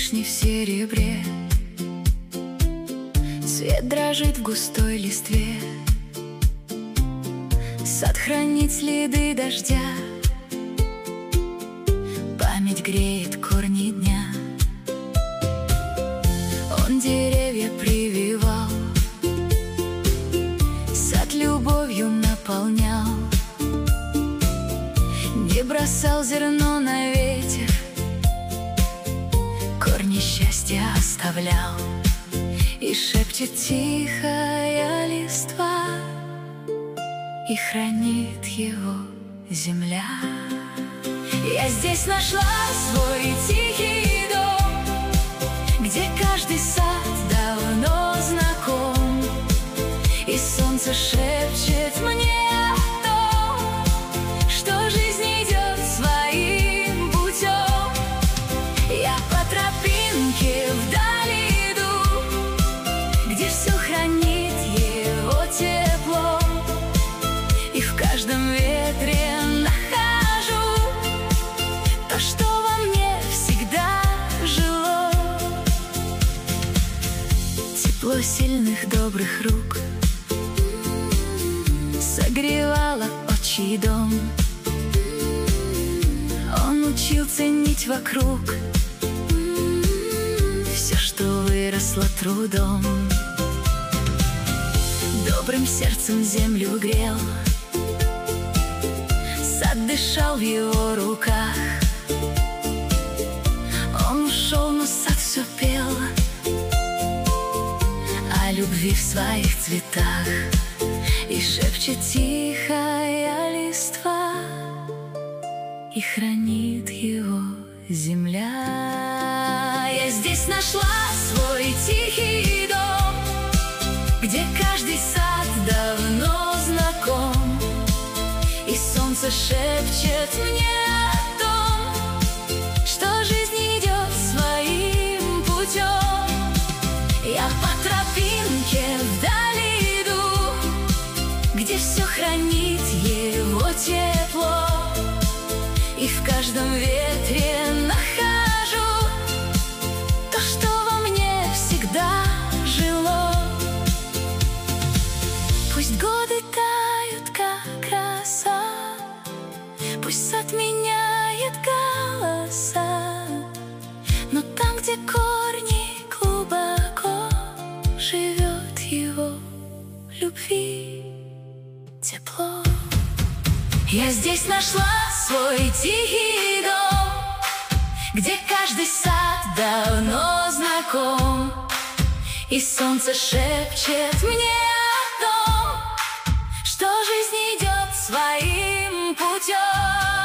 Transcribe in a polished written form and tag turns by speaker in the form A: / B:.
A: вишни в серебре, цвет дрожит в густой листве. Сад хранит следы дождя, память греет корни дня. Он деревья прививал, сад любовью наполнял, не бросал зерно на ветер, корни счастья оставлял. И шепчет тихая листва, и хранит его земля. Я здесь нашла свой тихий дом, где каждый сад давно знаком, и солнце шепчет мне о том, что жизнь идет своим путем. Я по тропинке вдали иду, где все хранит его тепло, и в каждом ветре нахожу то, что во мне всегда жило. Тепло сильных добрых рук согревало отчий дом. Он учил ценить вокруг все, что выросло трудом. Добрым сердцем землю грел, сад дышал в его руках. Он ушел, но сад все пел о любви в своих цветах. И шепчет тихая листва, и хранит его земля. Я здесь нашла свой тихий дом, где каждый сад давно знаком, и солнце шепчет мне о том, что жизнь идет своим путем. Я по тропинке вдали иду, где все хранит его тепло, и в каждом ветре нахожу то, что во мне всегда жило. Пусть годы тают, как роса, пусть сад меняет голоса, но там, где корни глубоко, живет его любви тепло. Я здесь нашла свой тихий дом, где каждый сад давно знаком, и солнце шепчет мне о том, что жизнь идет своим путем.